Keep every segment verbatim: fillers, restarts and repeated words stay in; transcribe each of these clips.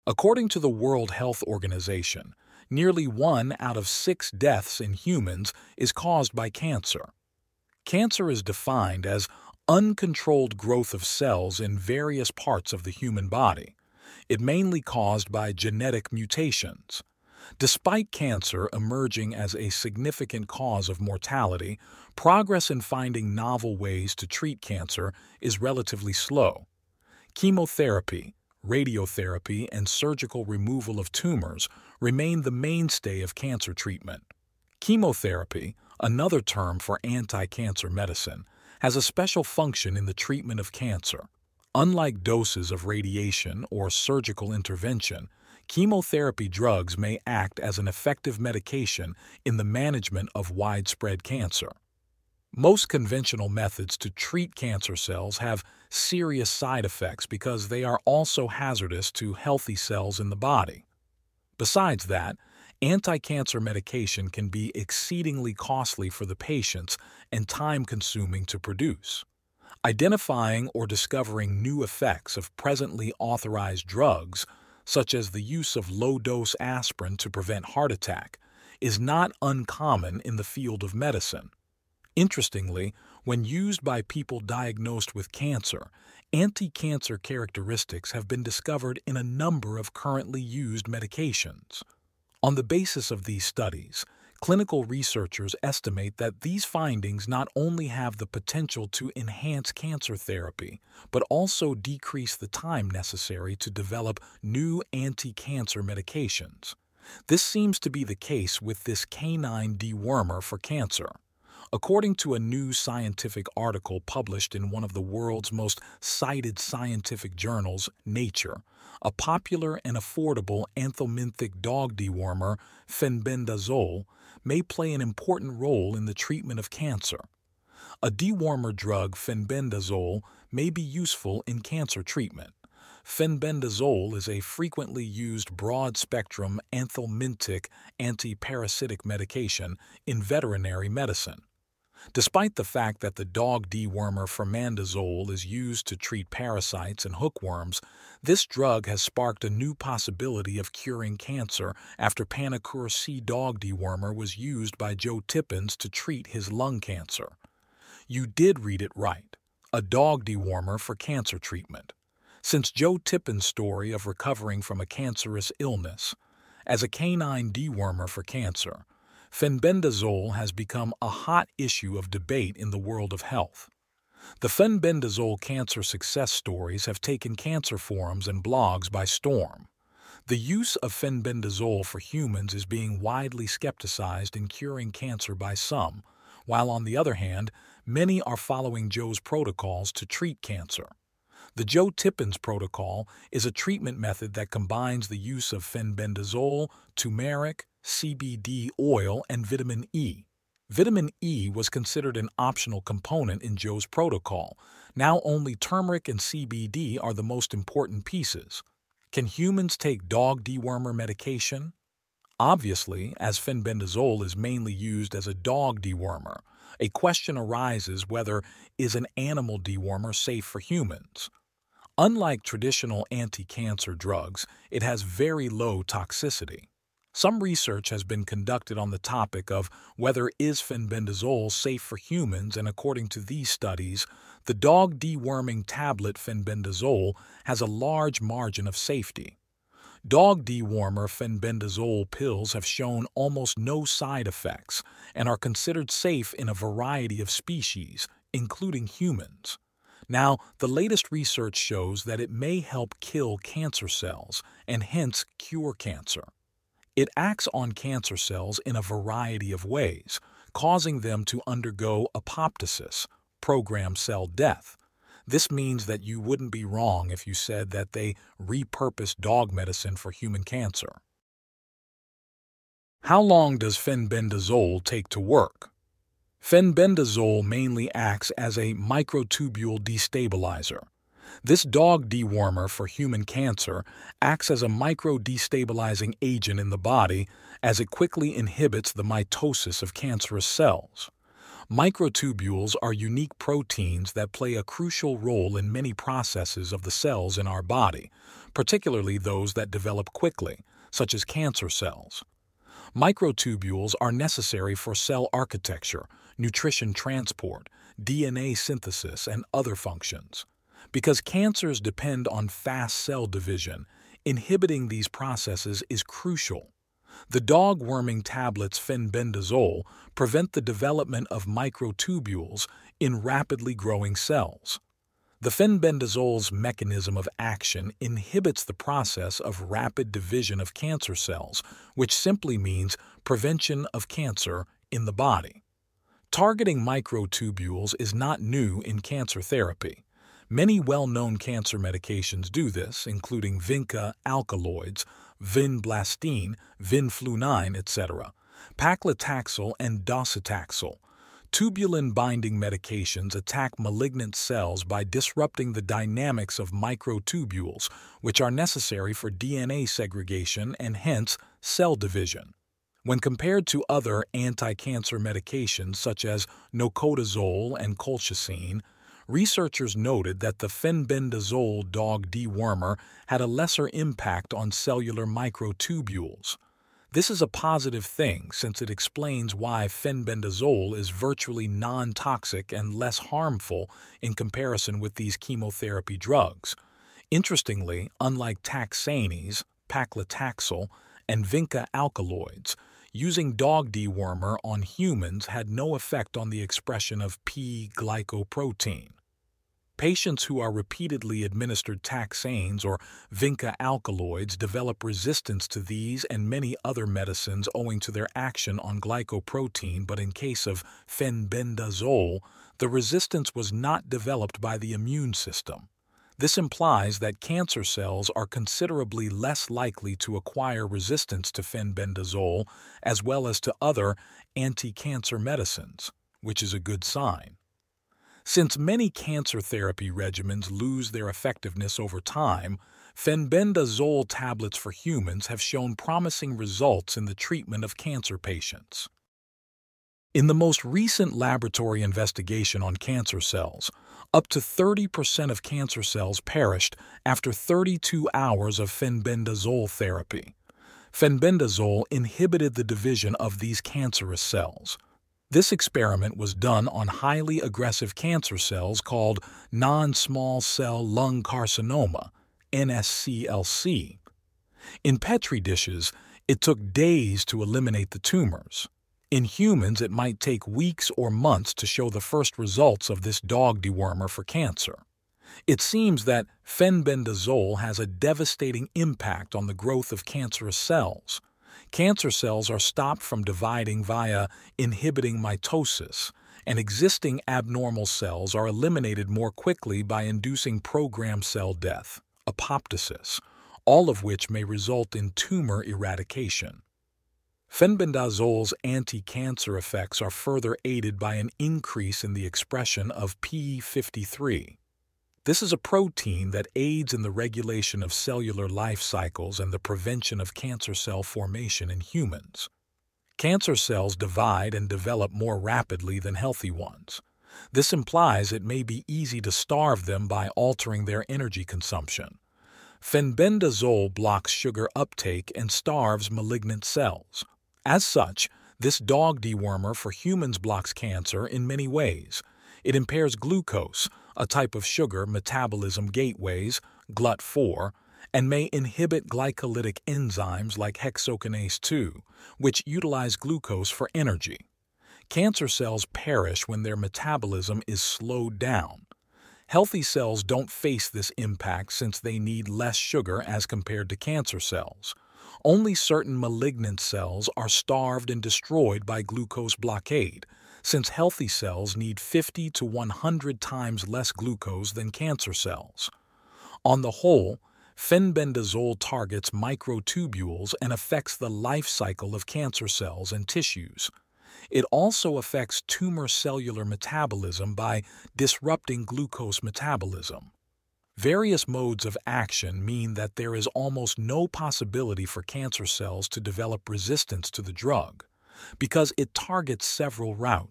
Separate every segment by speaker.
Speaker 1: According to the World Health Organization, nearly one out of six deaths in humans is caused by cancer. Cancer is defined as uncontrolled growth of cells in various parts of the human body. It mainly caused by genetic mutations. Despite cancer emerging as a significant cause of mortality, progress in finding novel ways to treat cancer is relatively slow. Chemotherapy, radiotherapy, and surgical removal of tumors remain the mainstay of cancer treatment. Chemotherapy, another term for anti-cancer medicine, has a special function in the treatment of cancer. Unlike doses of radiation or surgical intervention, chemotherapy drugs may act as an effective medication in the management of widespread cancer. Most conventional methods to treat cancer cells have serious side effects because they are also hazardous to healthy cells in the body. Besides that, anti-cancer medication can be exceedingly costly for the patients and time-consuming to produce. Identifying or discovering new effects of presently authorized drugs, such as the use of low-dose aspirin to prevent heart attack, is not uncommon in the field of medicine. Interestingly, when used by people diagnosed with cancer, anti-cancer characteristics have been discovered in a number of currently used medications. On the basis of these studies, clinical researchers estimate that these findings not only have the potential to enhance cancer therapy, but also decrease the time necessary to develop new anti-cancer medications. This seems to be the case with this canine dewormer for cancer. According to a new scientific article published in one of the world's most cited scientific journals, Nature, a popular and affordable anthelminthic dog dewormer, fenbendazole, may play an important role in the treatment of cancer. A dewormer drug, fenbendazole, may be useful in cancer treatment. Fenbendazole is a frequently used broad-spectrum anthelmintic antiparasitic medication in veterinary medicine. Despite the fact that the dog dewormer fenbendazole is used to treat parasites and hookworms, this drug has sparked a new possibility of curing cancer after Panacur C dog dewormer was used by Joe Tippins to treat his lung cancer. You did read it right. A dog dewormer for cancer treatment. Since Joe Tippins' story of recovering from a cancerous illness, as a canine dewormer for cancer, fenbendazole has become a hot issue of debate in the world of health. The fenbendazole cancer success stories have taken cancer forums and blogs by storm. The use of fenbendazole for humans is being widely skepticized in curing cancer by some, while on the other hand, many are following Joe's protocols to treat cancer. The Joe Tippins protocol is a treatment method that combines the use of fenbendazole, turmeric, C B D oil, and vitamin E. Vitamin E was considered an optional component in Joe's protocol. Now only turmeric and C B D are the most important pieces. Can humans take dog dewormer medication? Obviously, as fenbendazole is mainly used as a dog dewormer, a question arises whether is an animal dewormer safe for humans. Unlike traditional anti-cancer drugs, it has very low toxicity. Some research has been conducted on the topic of whether is fenbendazole safe for humans, and according to these studies, the dog deworming tablet fenbendazole has a large margin of safety. Dog dewormer fenbendazole pills have shown almost no side effects and are considered safe in a variety of species, including humans. Now, the latest research shows that it may help kill cancer cells and hence cure cancer. It acts on cancer cells in a variety of ways, causing them to undergo apoptosis, programmed cell death. This means that you wouldn't be wrong if you said that they repurposed dog medicine for human cancer. How long does fenbendazole take to work? Fenbendazole mainly acts as a microtubule destabilizer. This dog dewormer for human cancer acts as a micro-destabilizing agent in the body as it quickly inhibits the mitosis of cancerous cells. Microtubules are unique proteins that play a crucial role in many processes of the cells in our body, particularly those that develop quickly, such as cancer cells. Microtubules are necessary for cell architecture, nutrition transport, D N A synthesis, and other functions. Because cancers depend on fast cell division, inhibiting these processes is crucial. The dog-worming tablets fenbendazole prevent the development of microtubules in rapidly growing cells. The fenbendazole's mechanism of action inhibits the process of rapid division of cancer cells, which simply means prevention of cancer in the body. Targeting microtubules is not new in cancer therapy. Many well-known cancer medications do this, including vinca alkaloids, vinblastine, vinflunine, et cetera, paclitaxel and docetaxel. Tubulin-binding medications attack malignant cells by disrupting the dynamics of microtubules, which are necessary for D N A segregation and hence cell division. When compared to other anti-cancer medications such as nocodazole and colchicine, researchers noted that the fenbendazole dog dewormer had a lesser impact on cellular microtubules. This is a positive thing since it explains why fenbendazole is virtually non-toxic and less harmful in comparison with these chemotherapy drugs. Interestingly, unlike taxanes, paclitaxel, and vinca alkaloids, using dog dewormer on humans had no effect on the expression of P-glycoprotein. Patients who are repeatedly administered taxanes or vinca alkaloids develop resistance to these and many other medicines owing to their action on glycoprotein, but in case of fenbendazole, the resistance was not developed by the immune system. This implies that cancer cells are considerably less likely to acquire resistance to fenbendazole as well as to other anti-cancer medicines, which is a good sign. Since many cancer therapy regimens lose their effectiveness over time, fenbendazole tablets for humans have shown promising results in the treatment of cancer patients. In the most recent laboratory investigation on cancer cells, up to thirty percent of cancer cells perished after thirty-two hours of fenbendazole therapy. Fenbendazole inhibited the division of these cancerous cells. This experiment was done on highly aggressive cancer cells called non-small cell lung carcinoma, N S C L C. In Petri dishes, it took days to eliminate the tumors. In humans, it might take weeks or months to show the first results of this dog dewormer for cancer. It seems that fenbendazole has a devastating impact on the growth of cancerous cells. Cancer cells are stopped from dividing via inhibiting mitosis, and existing abnormal cells are eliminated more quickly by inducing programmed cell death, apoptosis, all of which may result in tumor eradication. Fenbendazole's anti-cancer effects are further aided by an increase in the expression of P fifty-three. This is a protein that aids in the regulation of cellular life cycles and the prevention of cancer cell formation in humans. Cancer cells divide and develop more rapidly than healthy ones. This implies it may be easy to starve them by altering their energy consumption. Fenbendazole blocks sugar uptake and starves malignant cells. As such, this dog dewormer for humans blocks cancer in many ways. It impairs glucose, a type of sugar metabolism gateways, G L U T four, and may inhibit glycolytic enzymes like hexokinase two, which utilize glucose for energy. Cancer cells perish when their metabolism is slowed down. Healthy cells don't face this impact since they need less sugar as compared to cancer cells. Only certain malignant cells are starved and destroyed by glucose blockade, since healthy cells need fifty to one hundred times less glucose than cancer cells. On the whole, fenbendazole targets microtubules and affects the life cycle of cancer cells and tissues. It also affects tumor cellular metabolism by disrupting glucose metabolism. Various modes of action mean that there is almost no possibility for cancer cells to develop resistance to the drug. Because it targets several routes,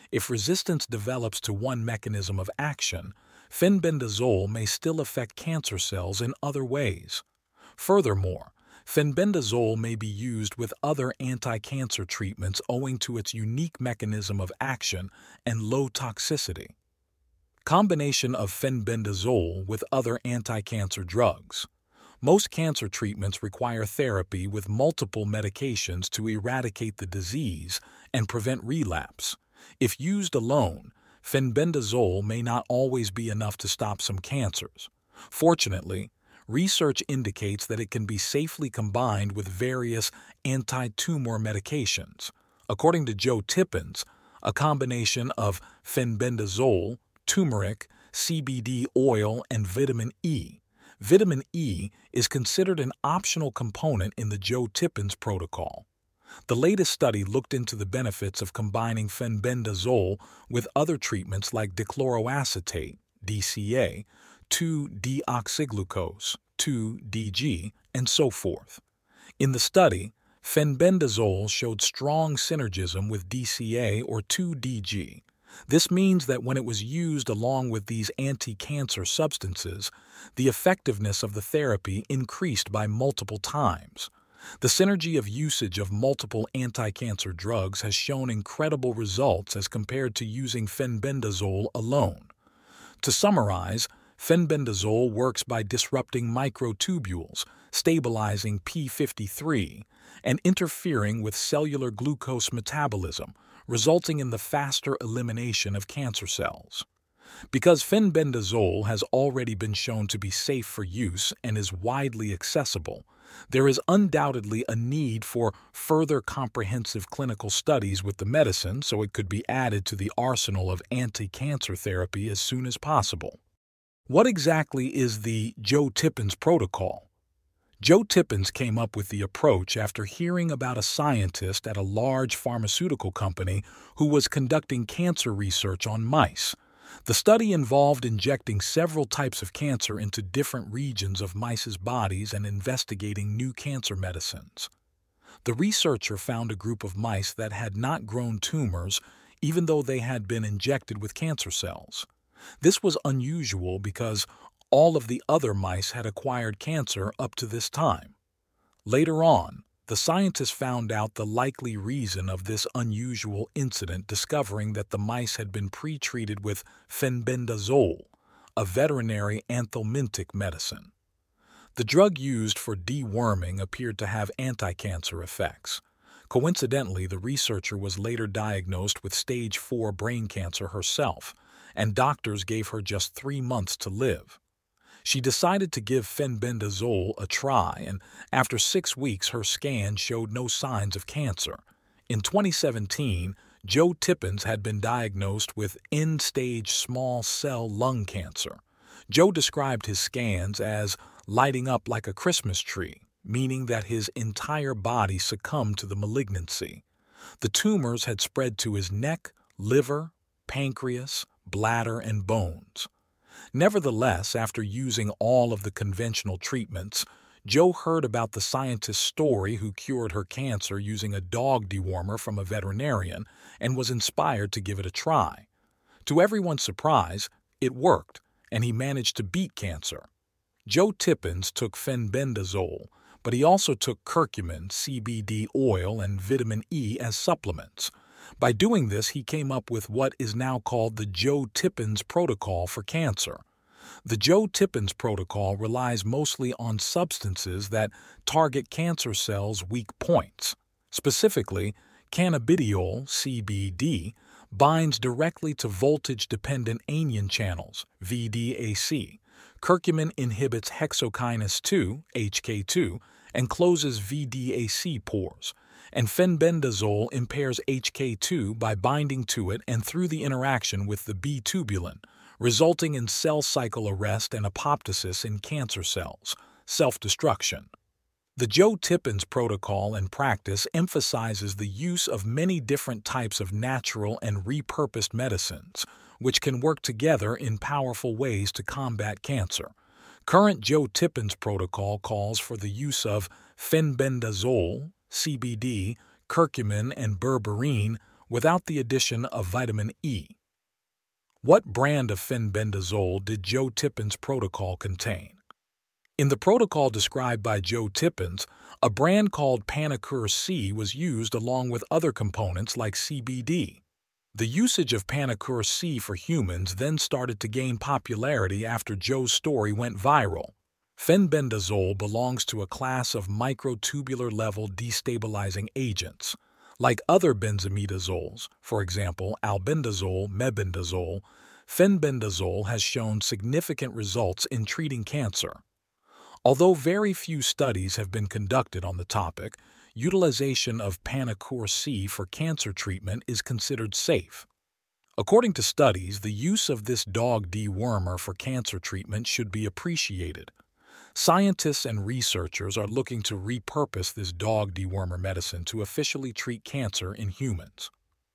Speaker 1: if resistance develops to one mechanism of action, fenbendazole may still affect cancer cells in other ways. Furthermore, fenbendazole may be used with other anti-cancer treatments owing to its unique mechanism of action and low toxicity. Combination of fenbendazole with other anti-cancer drugs. Most cancer treatments require therapy with multiple medications to eradicate the disease and prevent relapse. If used alone, fenbendazole may not always be enough to stop some cancers. Fortunately, research indicates that it can be safely combined with various anti-tumor medications. According to Joe Tippins, a combination of fenbendazole, turmeric, C B D oil, and vitamin E. Vitamin E is considered an optional component in the Joe Tippins protocol. The latest study looked into the benefits of combining fenbendazole with other treatments like dichloroacetate, D C A, two deoxyglucose, two D G, and so forth. In the study, fenbendazole showed strong synergism with D C A or two D G. This means that when it was used along with these anti-cancer substances, the effectiveness of the therapy increased by multiple times. The synergy of usage of multiple anti-cancer drugs has shown incredible results as compared to using fenbendazole alone. To summarize, fenbendazole works by disrupting microtubules, stabilizing P fifty-three, and interfering with cellular glucose metabolism, resulting in the faster elimination of cancer cells. Because fenbendazole has already been shown to be safe for use and is widely accessible, there is undoubtedly a need for further comprehensive clinical studies with the medicine so it could be added to the arsenal of anti-cancer therapy as soon as possible. What exactly is the Joe Tippins protocol? Joe Tippins came up with the approach after hearing about a scientist at a large pharmaceutical company who was conducting cancer research on mice. The study involved injecting several types of cancer into different regions of mice's bodies and investigating new cancer medicines. The researcher found a group of mice that had not grown tumors even though they had been injected with cancer cells. This was unusual because all of the other mice had acquired cancer up to this time. Later on, the scientists found out the likely reason of this unusual incident, discovering that the mice had been pre-treated with fenbendazole, a veterinary anthelmintic medicine. The drug used for deworming appeared to have anti-cancer effects. Coincidentally, the researcher was later diagnosed with stage four brain cancer herself, and doctors gave her just three months to live. She decided to give fenbendazole a try, and after six weeks her scan showed no signs of cancer. In twenty seventeen, Joe Tippins had been diagnosed with end-stage small cell lung cancer. Joe described his scans as lighting up like a Christmas tree, meaning that his entire body succumbed to the malignancy. The tumors had spread to his neck, liver, pancreas, bladder, and bones. Nevertheless, after using all of the conventional treatments, Joe heard about the scientist's story who cured her cancer using a dog dewormer from a veterinarian and was inspired to give it a try. To everyone's surprise, it worked, and he managed to beat cancer. Joe Tippins took fenbendazole, but he also took curcumin, C B D oil, and vitamin E as supplements. By doing this, he came up with what is now called the Joe Tippins protocol for cancer. The Joe Tippins protocol relies mostly on substances that target cancer cells' weak points. Specifically, cannabidiol, C B D, binds directly to voltage-dependent anion channels, V D A C. Curcumin inhibits hexokinase two, H K two, and closes V D A C pores. And fenbendazole impairs H K two by binding to it and through the interaction with the B tubulin, resulting in cell cycle arrest and apoptosis in cancer cells, self-destruction. The Joe Tippins protocol and practice emphasizes the use of many different types of natural and repurposed medicines, which can work together in powerful ways to combat cancer. Current Joe Tippins protocol calls for the use of fenbendazole, C B D, curcumin, and berberine, without the addition of vitamin E. What brand of fenbendazole did Joe Tippin's protocol contain? In the protocol described by Joe Tippins, a brand called Panacur C was used along with other components like C B D. The usage of Panacur C for humans then started to gain popularity after Joe's story went viral. Fenbendazole belongs to a class of microtubular-level destabilizing agents. Like other benzimidazoles, for example albendazole, mebendazole, fenbendazole has shown significant results in treating cancer. Although very few studies have been conducted on the topic, utilization of Panacur C for cancer treatment is considered safe. According to studies, the use of this dog dewormer for cancer treatment should be appreciated. Scientists and researchers are looking to repurpose this dog dewormer medicine to officially treat cancer in humans.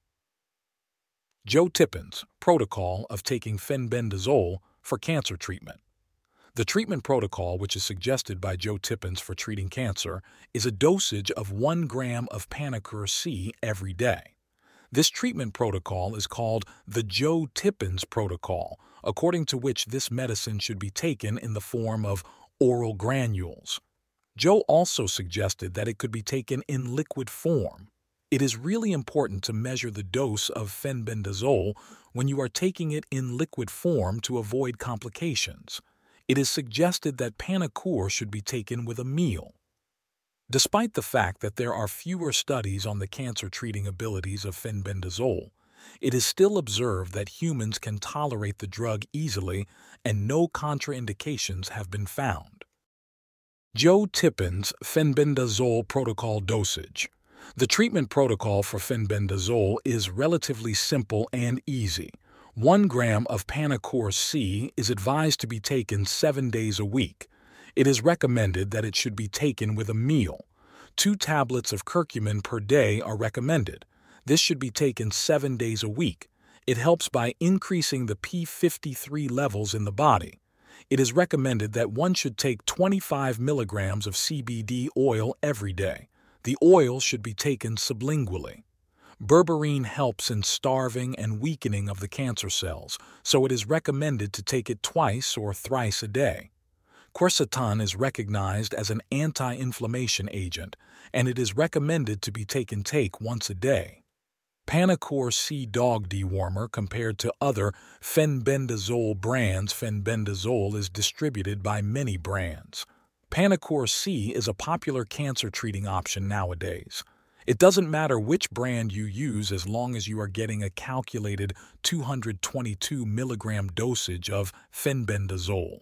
Speaker 1: Joe Tippin's protocol of taking fenbendazole for cancer treatment. The treatment protocol, which is suggested by Joe Tippins for treating cancer, is a dosage of one gram of Panacur C every day. This treatment protocol is called the Joe Tippins protocol, according to which this medicine should be taken in the form of oral granules. Joe also suggested that it could be taken in liquid form. It is really important to measure the dose of fenbendazole when you are taking it in liquid form to avoid complications. It is suggested that Panacur should be taken with a meal. Despite the fact that there are fewer studies on the cancer-treating abilities of fenbendazole, it is still observed that humans can tolerate the drug easily and no contraindications have been found. Joe Tippin's fenbendazole protocol dosage. The treatment protocol for fenbendazole is relatively simple and easy. One gram of Panacur C is advised to be taken seven days a week. It is recommended that it should be taken with a meal. Two tablets of curcumin per day are recommended. This should be taken seven days a week. It helps by increasing the P fifty-three levels in the body. It is recommended that one should take twenty-five milligrams of C B D oil every day. The oil should be taken sublingually. Berberine helps in starving and weakening of the cancer cells, so it is recommended to take it twice or thrice a day. Quercetin is recognized as an anti-inflammation agent, and it is recommended to be taken take once a day. Panacur C dog dewormer compared to other fenbendazole brands. Fenbendazole is distributed by many brands. Panacur C is a popular cancer-treating option nowadays. It doesn't matter which brand you use as long as you are getting a calculated two hundred twenty-two milligram dosage of fenbendazole.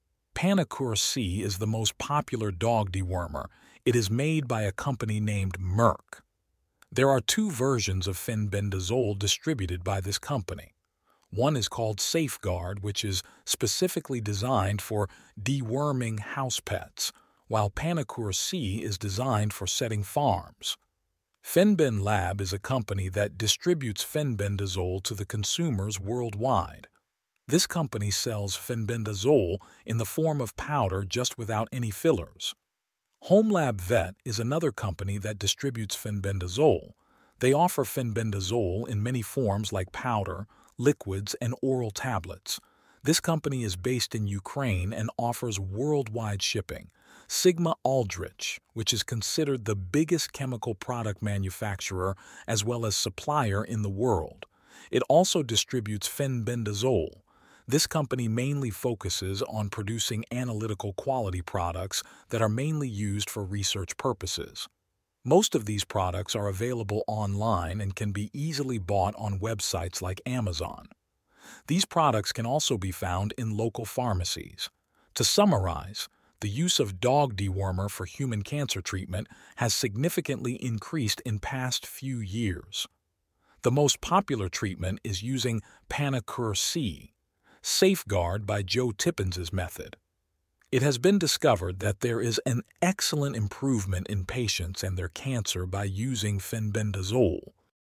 Speaker 1: Panacur C is the most popular dog dewormer. It is made by a company named Merck. There are two versions of fenbendazole distributed by this company. One is called Safeguard, which is specifically designed for deworming house pets, while Panacur C is designed for setting farms. Fenben Lab is a company that distributes fenbendazole to the consumers worldwide. This company sells fenbendazole in the form of powder just without any fillers. HomeLab Vet is another company that distributes fenbendazole. They offer fenbendazole in many forms like powder, liquids, and oral tablets. This company is based in Ukraine and offers worldwide shipping. Sigma Aldrich, which is considered the biggest chemical product manufacturer as well as supplier in the world. It also distributes fenbendazole. This company mainly focuses on producing analytical quality products that are mainly used for research purposes. Most of these products are available online and can be easily bought on websites like Amazon. These products can also be found in local pharmacies. To summarize, the use of dog dewormer for human cancer treatment has significantly increased in past few years. The most popular treatment is using Panacur C, Safeguard by Joe Tippins' method. It has been discovered that there is an excellent improvement in patients and their cancer by using fenbendazole.